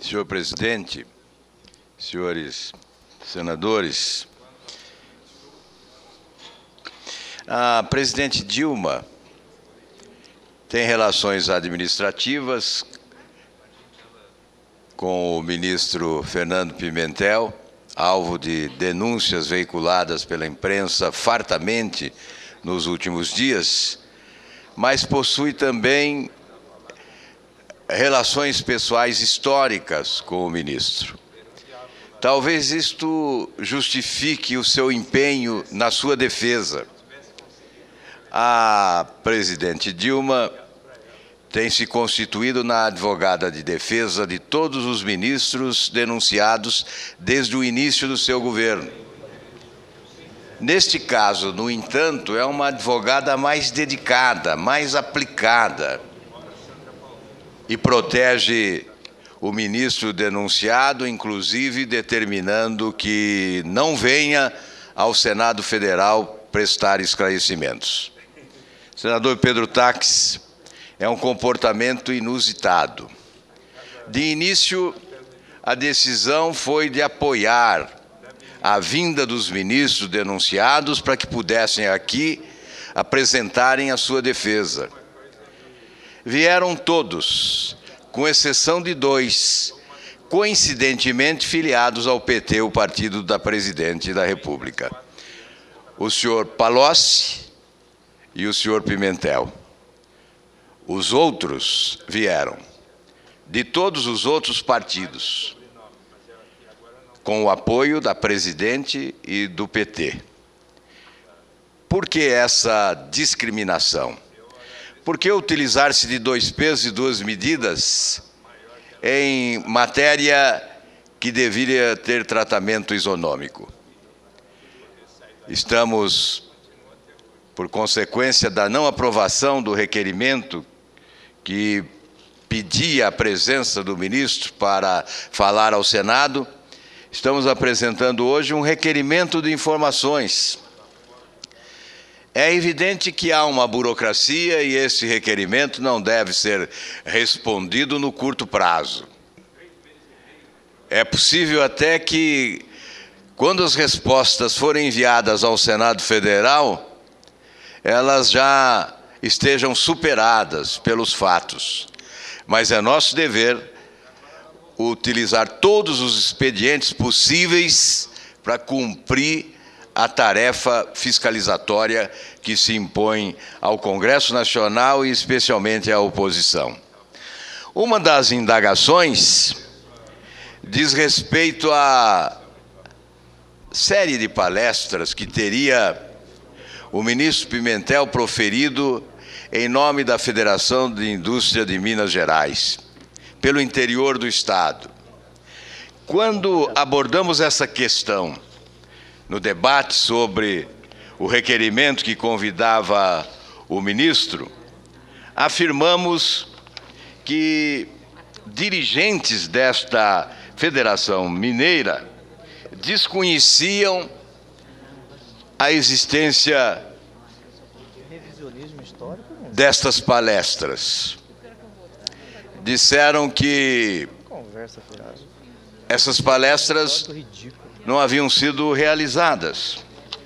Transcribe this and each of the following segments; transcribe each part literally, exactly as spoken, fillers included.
Senhor presidente, senhores senadores, a presidente Dilma tem relações administrativas com o ministro Fernando Pimentel, alvo de denúncias veiculadas pela imprensa fartamente nos últimos dias, mas possui também relações pessoais históricas com o ministro. Talvez isto justifique o seu empenho na sua defesa. A presidente Dilma tem se constituído na advogada de defesa de todos os ministros denunciados desde o início do seu governo. Neste caso, no entanto, é uma advogada mais dedicada, mais aplicada, e protege o ministro denunciado, inclusive determinando que não venha ao Senado Federal prestar esclarecimentos. Senador Pedro Taques, é um comportamento inusitado. De início, a decisão foi de apoiar a vinda dos ministros denunciados para que pudessem aqui apresentarem a sua defesa. Vieram todos, com exceção de dois, coincidentemente filiados ao P T, o partido da Presidente da República. O senhor Palocci e o senhor Pimentel. Os outros vieram de todos os outros partidos, com o apoio da Presidente e do P T. Por que essa discriminação? Por que utilizar-se de dois pesos e duas medidas em matéria que deveria ter tratamento isonômico? Estamos, por consequência da não aprovação do requerimento que pedia a presença do ministro para falar ao Senado, estamos apresentando hoje um requerimento de informações. É evidente que há uma burocracia e esse requerimento não deve ser respondido no curto prazo. É possível até que, quando as respostas forem enviadas ao Senado Federal, elas já estejam superadas pelos fatos. Mas é nosso dever utilizar todos os expedientes possíveis para cumprir a tarefa fiscalizatória que se impõe ao Congresso Nacional e especialmente à oposição. Uma das indagações diz respeito à série de palestras que teria o ministro Pimentel proferido em nome da Federação de Indústria de Minas Gerais, pelo interior do Estado. Quando abordamos essa questão no debate sobre o requerimento que convidava o ministro, afirmamos que dirigentes desta Federação Mineira desconheciam a existência destas palestras. Disseram que essas palestras não haviam sido realizadas.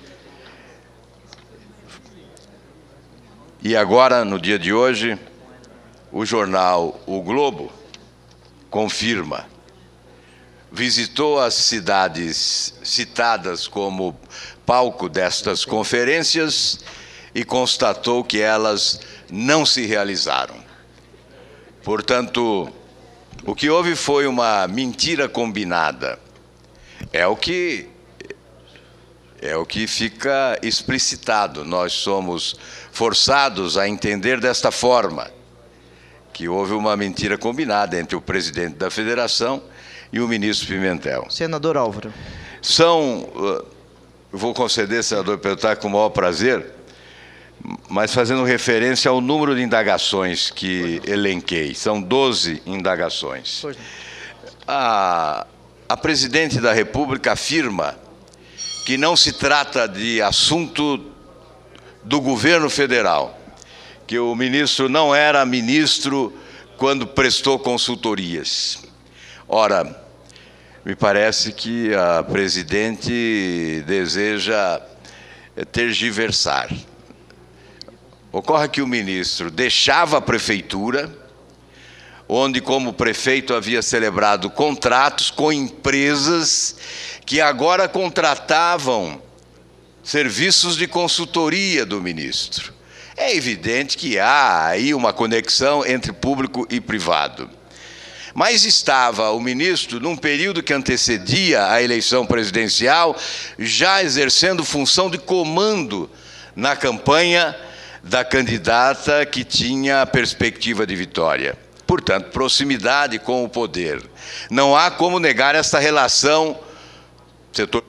E agora, no dia de hoje, o jornal O Globo confirma. Visitou as cidades citadas como palco destas conferências e constatou que elas não se realizaram. Portanto, o que houve foi uma mentira combinada. É o que é o que fica explicitado. Nós somos forçados a entender desta forma, que houve uma mentira combinada entre o presidente da Federação e o ministro Pimentel. Senador Álvaro. São, vou conceder, senador Pedro, com o maior prazer, mas fazendo referência ao número de indagações que elenquei. São doze indagações. A, a presidente da República afirma que não se trata de assunto do governo federal, que o ministro não era ministro quando prestou consultorias. Ora, me parece que a presidente deseja tergiversar. Ocorre que o ministro deixava a prefeitura, onde, como prefeito, havia celebrado contratos com empresas que agora contratavam serviços de consultoria do ministro. É evidente que há aí uma conexão entre público e privado. Mas estava o ministro, num período que antecedia a eleição presidencial, já exercendo função de comando na campanha da candidata que tinha perspectiva de vitória. Portanto, proximidade com o poder. Não há como negar esta relação. Setor...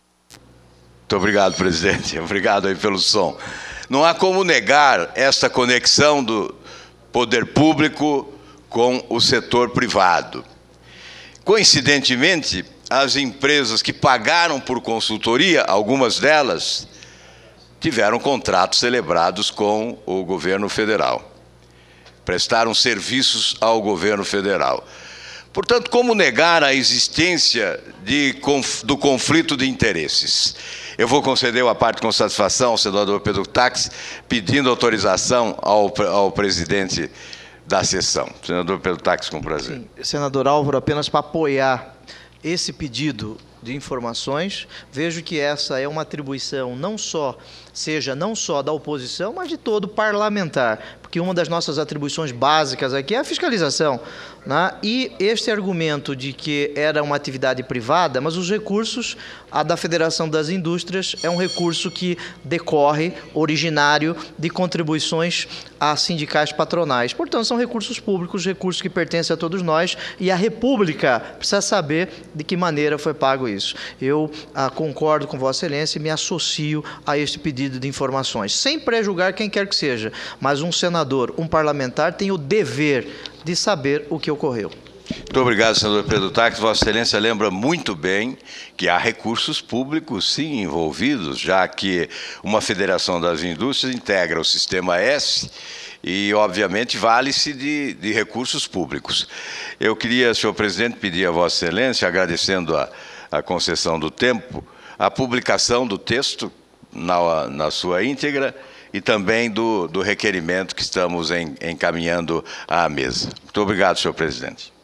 Muito obrigado, presidente. Obrigado aí pelo som. Não há como negar esta conexão do poder público com o setor privado. Coincidentemente, as empresas que pagaram por consultoria, algumas delas, tiveram contratos celebrados com o governo federal. Prestaram serviços ao governo federal. Portanto, como negar a existência de, do conflito de interesses? Eu vou conceder a parte com satisfação ao senador Pedro Táxi, pedindo autorização ao, ao presidente da sessão. Senador Pedro Táxi, com prazer. Sim, senador Álvaro, apenas para apoiar esse pedido de informações, vejo que essa é uma atribuição não só, seja não só da oposição, mas de todo parlamentar, porque uma das nossas atribuições básicas aqui é a fiscalização, né? E este argumento de que era uma atividade privada, mas os recursos, a da Federação das Indústrias, é um recurso que decorre, originário, de contribuições a sindicais patronais. Portanto, são recursos públicos, recursos que pertencem a todos nós, e a República precisa saber de que maneira foi pago isso. Eu ah, concordo com Vossa Excelência e me associo a este pedido de informações, sem prejulgar quem quer que seja, mas um senador, um parlamentar, tem o dever de saber o que ocorreu. Muito obrigado, senador Pedro Táxi. Vossa Excelência lembra muito bem que há recursos públicos, sim, envolvidos, já que uma Federação das Indústrias integra o Sistema S e, obviamente, vale-se de, de recursos públicos. Eu queria, senhor presidente, pedir a Vossa Excelência, agradecendo a, a concessão do tempo, a publicação do texto na, na sua íntegra e também do, do requerimento que estamos em, encaminhando à mesa. Muito obrigado, senhor presidente.